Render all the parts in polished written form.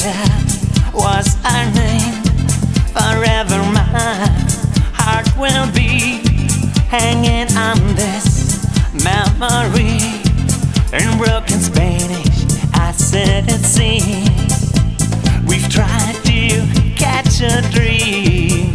that was our name. Forever my heart will be hanging on this memory. In broken Spanish I said it seems we've tried to catch a dream.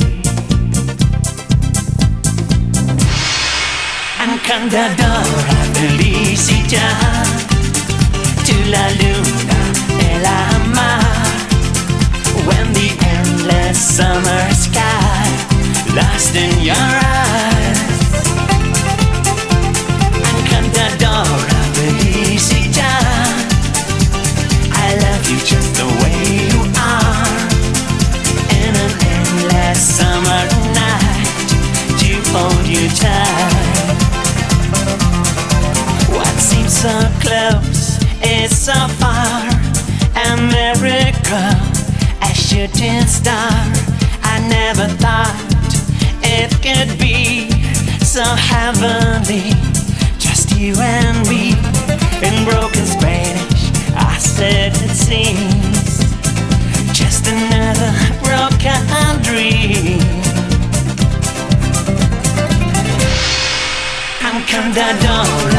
Encantadora felicidad, to la luna y la mar. When the endless summer sky lost in your eyes. Encantadora felicidad, I love you just the way you are. In an endless summer night, to hold you tight. What seems so close is so far. A miracle, a shooting star. I never thought it could be so heavenly, just you and me. In broken Spanish I said it seems just another broken dream. Encantadora